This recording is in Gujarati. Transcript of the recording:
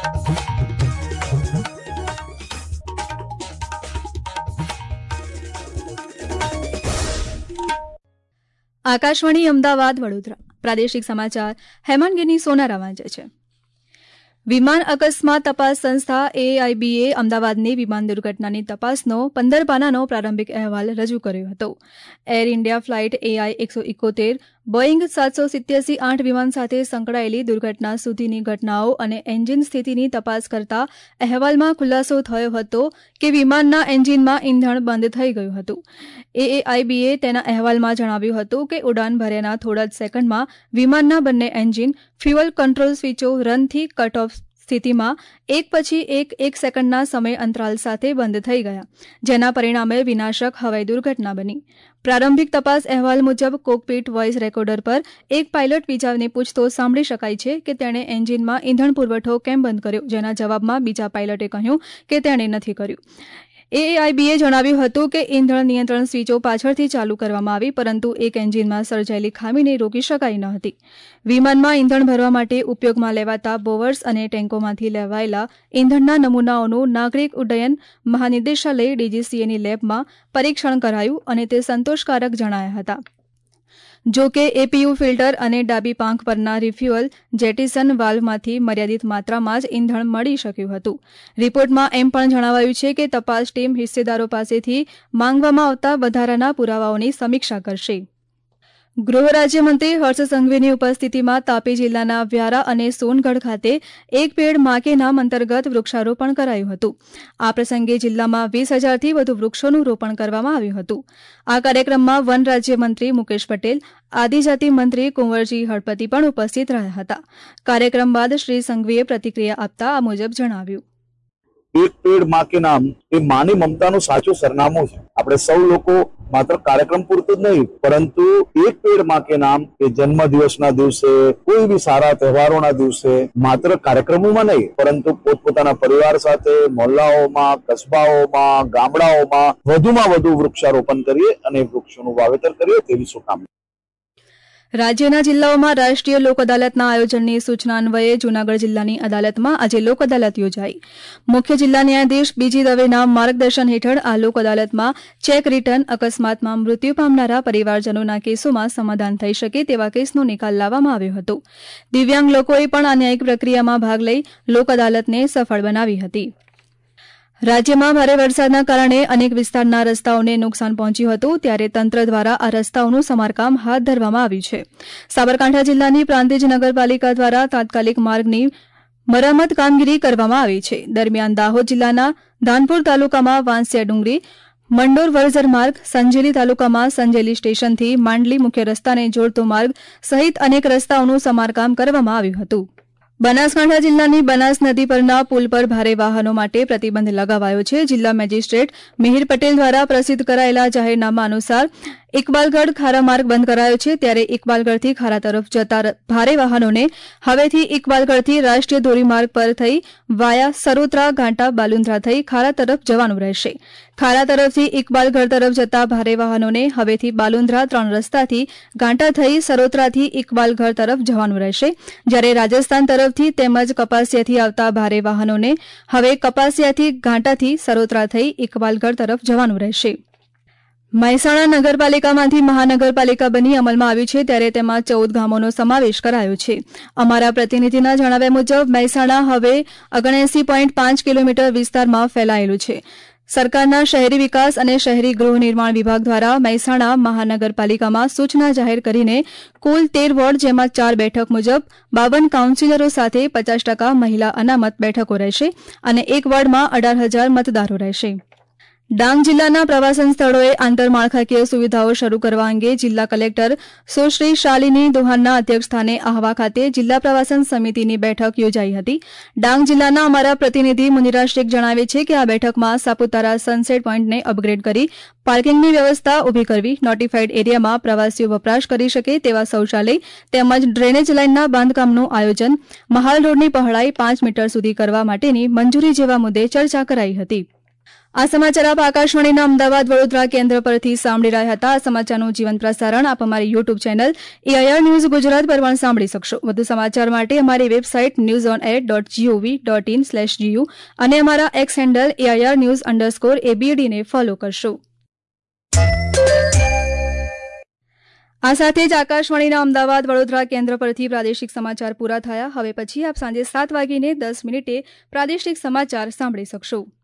આકાશવાણી અમદાવાદ વડોદરા પ્રાદેશિક સમાચાર હેમંત ગીરની સોનારા વાંચે છે. વિમાન અકસ્માત તપાસ સંસ્થા એઆઈબીએ અમદાવાદની વિમાન દુર્ઘટનાની તપાસનો 15 પાનાનો પ્રારંભિક અહેવાલ રજૂ કર્યો હતો. Air India flight AI 171 Boeing 787-8 વિમાન સાથે સંકળાયેલી દુર્ઘટના સુધીની ઘટનાઓ અને એન્જિન સ્થિતિની તપાસ કરતા અહેવાલમાં ખુલાસો થયો હતો કે વિમાનના એન્જિનમાં ઇંધણ બંધ થઈ ગયું હતું. એઆઈબીએ તેના અહેવાલમાં જણાવ્યું હતું કે ઉડાન ભર્યાના થોડા જ સેકન્ડમાં વિમાનના બંને એન્જિન ફ્યુઅલ કંટ્રોલ સ્વિચો રનથી કટ ઓફ સ્થિતિમાં એક પછી એક સેકન્ડના સમય અંતરાલ સાથે બંધ થઈ ગયા, જેના પરિણામે વિનાશક હવાઈ દુર્ઘટના બની. પ્રારંભિક તપાસ અહેવાલ મુજબ કોકપીટ વોઇસ રેકોર્ડર પર એક પાયલટ બીજાને પૂછતો સાંભળી શકાય છે કે તેણે એન્જિનમાં ઇંધણ પુરવઠો કેમ બંધ કર્યો, જેના જવાબમાં બીજા પાયલટે કહ્યું કે તેણે નથી કર્યું. એઆઈબીએ જણાવ્યું હતું કે ઇંધણ નિયંત્રણ સ્વિચો પાછળથી ચાલુ કરવામાં આવી, પરંતુ એક એન્જિનમાં સર્જાયેલી ખામીને રોકી શકાઈ ન હતી. વિમાનમાં ઇંધણ ભરવા માટે ઉપયોગમાં લેવાતા બોવર્સ અને ટેન્કોમાંથી લેવાયેલા ઇંધણના નમૂનાઓનું નાગરિક ઉડ્ડયન મહાનિદેશાલય DGCAની લેબમાં પરીક્ષણ કરાયું અને તે સંતોષકારક જણાયા હતા. જો કે એપીયુ ફિલ્ટર અને ડાબી પાંખ પરના રિફ્યુઅલ જેટીસન વાલ્વમાંથી મર્યાદિત માત્રામાં જ ઇંધણ મળી શક્યું હતું. રિપોર્ટમાં એમ પણ જણાવાયું છે કે તપાસ ટીમ હિસ્સેદારો પાસેથી માંગવામાં આવતા વધારાના પુરાવાઓની સમીક્ષા કરશે. ગૃહ રાજ્યમંત્રી હર્ષ સંઘવીની ઉપસ્થિતિમાં તાપી જિલ્લાના વ્યારા અને સોનગઢ ખાતે એક પેડ માં કે નામ અંતર્ગત વૃક્ષારોપણ કરાયું હતું. આ પ્રસંગે જિલ્લામાં 20,000થી વધુ વૃક્ષોનું રોપણ કરવામાં આવ્યું હતું. આ કાર્યક્રમમાં વન રાજ્યમંત્રી મુકેશ પટેલ, આદિજાતિ મંત્રી કુંવરજી હળપતિ પણ ઉપસ્થિત રહ્યા હતા. કાર્યક્રમ બાદ શ્રી સંઘવીએ પ્રતિક્રિયા આપતા આ મુજબ જણાવ્યું. એક પેડ માં કે નામ એ માની મમતાનું સાચું સરનામું છે. આપણે સૌ લોકો માત્ર કાર્યક્રમ પૂરતું જ નહીં, પરંતુ એક પેડ માં કે નામ એ જન્મ દિવસના દિવસે, કોઈ બી સારા તહેવારોના દિવસે માત્ર કાર્યક્રમોમાં નહીં, પરંતુ પોતપોતાના પરિવાર સાથે મોહલ્લાઓમાં, કસ્બાઓમાં, ગામડાઓમાં વધુમાં વધુ વૃક્ષારોપણ કરીએ અને વૃક્ષોનું વાવેતર કરીએ તેવી શુભકામના. રાજ્યના જિલ્લાઓમાં રાષ્ટ્રીય લોક અદાલતના આયોજનની સૂચના અન્વયે જૂનાગઢ જિલ્લાની અદાલતમાં આજે લોક અદાલત યોજાઈ. મુખ્ય જિલ્લા ન્યાયાધીશ બીજી દવેના માર્ગદર્શન હેઠળ આ લોક અદાલતમાં ચેક રિટર્ન, અકસ્માતમાં મૃત્યુ પામનારા પરિવારજનોના કેસોમાં સમાધાન થઈ શકે તેવા કેસનો નિકાલ લાવવામાં આવ્યો હતો. દિવ્યાંગ લોકોએ પણ આ ન્યાયિક પ્રક્રિયામાં ભાગ લઈ લોક અદાલતને સફળ બનાવી હતી. રાજ્યમાં ભારે વરસાદના કારણે અનેક વિસ્તારના રસ્તાઓને નુકસાન પહોંચ્યું હતું, ત્યારે તંત્ર દ્વારા આ રસ્તાઓનું સમારકામ હાથ ધરવામાં આવ્યું છે. સાબરકાંઠા જિલ્લાની પ્રાંતિજ નગરપાલિકા દ્વારા તાત્કાલિક માર્ગની મરમ્મત કામગીરી કરવામાં આવી છે. દરમિયાન દાહોદ જિલ્લાના ધાનપુર તાલુકામાં વાંસિયા ડુંગરી, મંડોર વરઝર માર્ગ, સંજેલી તાલુકામાં સંજેલી સ્ટેશનથી માંડલી મુખ્ય રસ્તાને જોડતો માર્ગ સહિત અનેક રસ્તાઓનું સમારકામ કરવામાં આવ્યું હતું. બનાસકાંઠા જિલ્લાની બનાસ નદી પરના પુલ પર ભારે વાહનો માટે પ્રતિબંધ લગાવાયો છે. જિલ્લા મેજિસ્ટ્રેટ મિહિર પટેલ દ્વારા પ્રસિદ્ધ કરાયેલા જાહેરનામા અનુસાર ઇકબાલગઢ ખારા માર્ગ બંધ કરાયો છે, ત્યારે ઇકબાલગઢથી ખારા તરફ જતા ભારે વાહનોને હવેથી ઇકબાલગઢથી રાષ્ટ્રીય ધોરીમાર્ગ પર થઈ વાયા સરોત્રા, ઘાંટા, બાલુંદ્રા થઈ ખારા તરફ જવાનું રહેશે. ખારા તરફથી ઇકબાલગઢ તરફ જતા ભારે વાહનોને હવેથી બાલુંદ્રા 3 રસ્તાથી ઘાંટા થઈ સરોત્રાથી ઇકબાલગઢ તરફ જવાનું રહેશે, જ્યારે રાજસ્થાન તરફથી તેમજ કપાસિયાથી આવતા ભારે વાહનોને હવે કપાસિયાથી ઘાંટાથી સરોત્રા થઈ ઇકબાલગઢ તરફ જવાનું રહેશે. મહેસાણા નગરપાલિકામાંથી મહાનગરપાલિકા બની અમલમાં આવ્યું છે, ત્યારે તેમાં 14 ગામોનો સમાવેશ કરાયો છે. અમારા પ્રતિનિધિના જણાવ્યા મુજબ મહેસાણા હવે 79.5 કિલોમીટર વિસ્તારમાં ફેલાયેલું છે. સરકારના શહેરી વિકાસ અને શહેરી ગૃહ નિર્માણ વિભાગ દ્વારા મહેસાણા મહાનગરપાલિકામાં સૂચના જાહેર કરીને કુલ 13 વોર્ડ, જેમાં 4 બેઠક મુજબ 52 કાઉન્સિલરો સાથે 50% મહિલા અનામત બેઠકો રહેશે અને એક વોર્ડમાં 18,000 મતદારો રહેશે. ડાંગ જિલ્લાના પ્રવાસન સ્થળોએ આંતરમાળખાકીય સુવિધાઓ શરૂ કરવા અંગે જિલ્લા કલેક્ટર સુશ્રી શાલિની દોહાનના અધ્યક્ષસ્થાને આહવા ખાતે જિલ્લા પ્રવાસન સમિતિની બેઠક યોજાઈ હતી. ડાંગ જિલ્લાના અમારા પ્રતિનિધિ મુનિરા શેખ જણાવે છે કે આ બેઠકમાં સાપુતારા સનસેટ પોઈન્ટને અપગ્રેડ કરી પાર્કિંગની વ્યવસ્થા ઊભી કરવી, નોટિફાઈડ એરિયામાં પ્રવાસીઓ વપરાશ કરી શકે તેવા શૌચાલય તેમજ ડ્રેનેજ લાઇનના બાંધકામનું આયોજન, મહાલ રોડની પહોળાઈ 5 મીટર સુધી કરવા માટેની મંજૂરી જેવા મુદ્દે ચર્ચા કરાઈ હતી. આ સમાચાર આપ આકાશવાણીના અમદાવાદ વડોદરા કેન્દ્ર પરથી સાંભળી રહ્યા હતા. આ સમાચારનું જીવંત પ્રસારણ આપ અમારી YouTube channel AIR news Gujarat પર પણ સાંભળી શકશો. વધુ સમાચાર માટે અમારી વેબસાઇટ newsonair.gov.in/gu અને અમારા એક્સ હેન્ડલ AIR_news_abd ને ફોલો કરશો. આ સાથે જ આકાશવાણીના અમદાવાદ વડોદરા કેન્દ્ર પરથી પ્રાદેશિક સમાચાર પૂરા થયા. હવે પછી આપ સાંજે 7:10 પ્રાદેશિક સમાચાર સાંભળી શકશો.